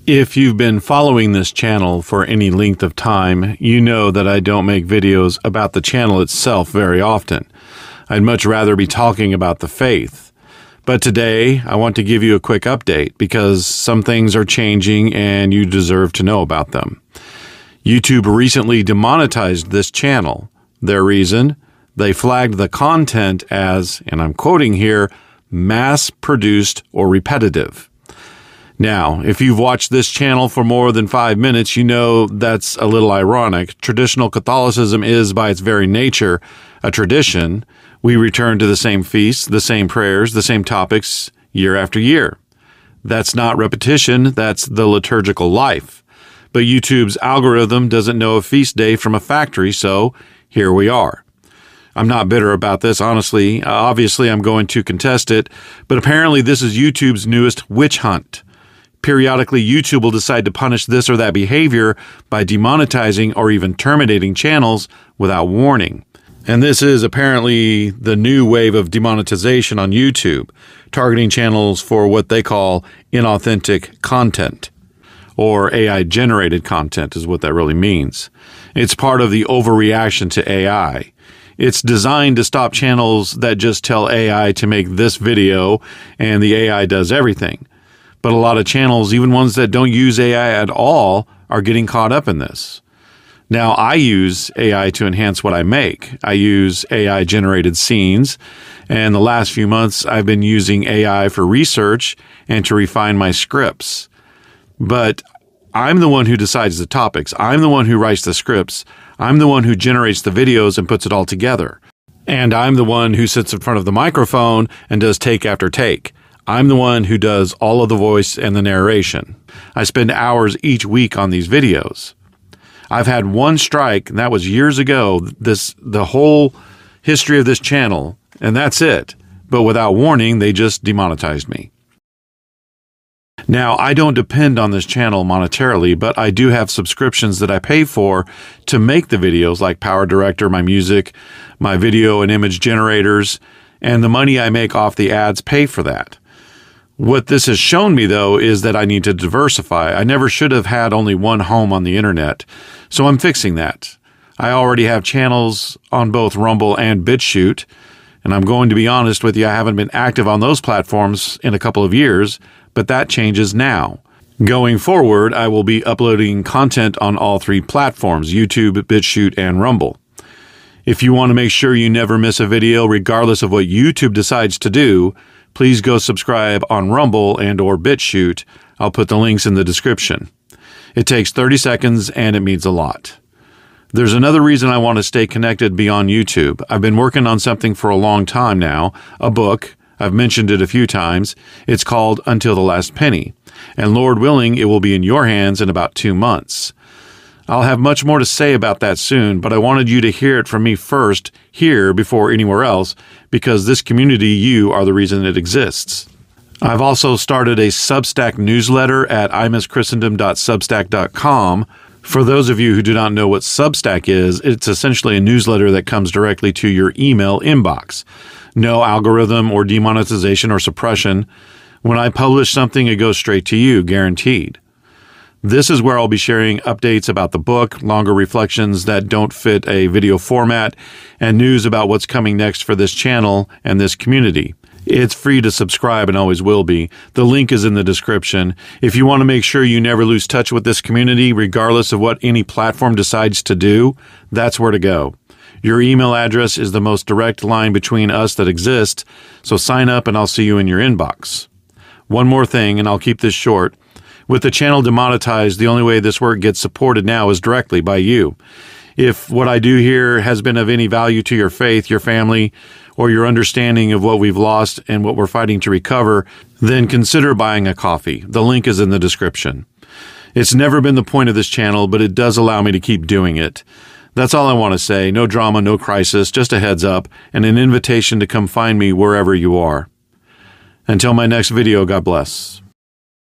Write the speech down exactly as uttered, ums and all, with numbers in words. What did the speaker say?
If you've been following this channel for any length of time, you know that I don't make videos about the channel itself very often. I'd much rather be talking about the faith. But today, I want to give you a quick update because some things are changing and you deserve to know about them. YouTube recently demonetized this channel. Their reason? They flagged the content as, and I'm quoting here, mass-produced or repetitive. Now, if you've watched this channel for more than five minutes, you know that's a little ironic. Traditional Catholicism is, by its very nature, a tradition. We return to the same feasts, the same prayers, the same topics year after year. That's not repetition, that's the liturgical life. But YouTube's algorithm doesn't know a feast day from a factory, so here we are. I'm not bitter about this, honestly. Uh, obviously, I'm going to contest it, but apparently this is YouTube's newest witch hunt. Periodically, YouTube will decide to punish this or that behavior by demonetizing or even terminating channels without warning. And this is apparently the new wave of demonetization on YouTube, targeting channels for what they call inauthentic content, or A I-generated content is what that really means. It's part of the overreaction to A I. It's designed to stop channels that just tell A I to make this video and the A I does everything. But a lot of channels, even ones that don't use A I at all, are getting caught up in this. Now, I use A I to enhance what I make. I use A I-generated scenes, and the last few months I've been using A I for research and to refine my scripts. But I'm the one who decides the topics. I'm the one who writes the scripts. I'm the one who generates the videos and puts it all together. And I'm the one who sits in front of the microphone and does take after take. I'm the one who does all of the voice and the narration. I spend hours each week on these videos. I've had one strike, and that was years ago, this the whole history of this channel, and that's it. But without warning, they just demonetized me. Now, I don't depend on this channel monetarily, but I do have subscriptions that I pay for to make the videos, like Power Director, my music, my video and image generators, and the money I make off the ads pay for that. What this has shown me, though, is that I need to diversify. I never should have had only one home on the internet, so I'm fixing that. I already have channels on both Rumble and BitChute, and I'm going to be honest with you, I haven't been active on those platforms in a couple of years, but that changes now. Going forward, I will be uploading content on all three platforms, YouTube, BitChute, and Rumble. If you want to make sure you never miss a video, regardless of what YouTube decides to do, please go subscribe on Rumble and or BitChute. I'll put the links in the description. It takes thirty seconds and it means a lot. There's another reason I want to stay connected beyond YouTube. I've been working on something for a long time now, a book. I've mentioned it a few times. It's called Until the Last Penny. And Lord willing, it will be in your hands in about two months. I'll have much more to say about that soon, but I wanted you to hear it from me first, here before anywhere else, because this community, you, are the reason it exists. I've also started a Substack newsletter at imis christendom dot substack dot com. For those of you who do not know what Substack is, it's essentially a newsletter that comes directly to your email inbox. No algorithm or demonetization or suppression. When I publish something, it goes straight to you, guaranteed. This is where I'll be sharing updates about the book, longer reflections that don't fit a video format, and news about what's coming next for this channel and this community. It's free to subscribe and always will be. The link is in the description. If you want to make sure you never lose touch with this community, regardless of what any platform decides to do, that's where to go. Your email address is the most direct line between us that exists, so sign up and I'll see you in your inbox. One more thing, and I'll keep this short. With the channel demonetized, the only way this work gets supported now is directly by you. If what I do here has been of any value to your faith, your family, or your understanding of what we've lost and what we're fighting to recover, then consider buying a coffee. The link is in the description. It's never been the point of this channel, but it does allow me to keep doing it. That's all I want to say. No drama, no crisis, just a heads up and an invitation to come find me wherever you are. Until my next video, God bless.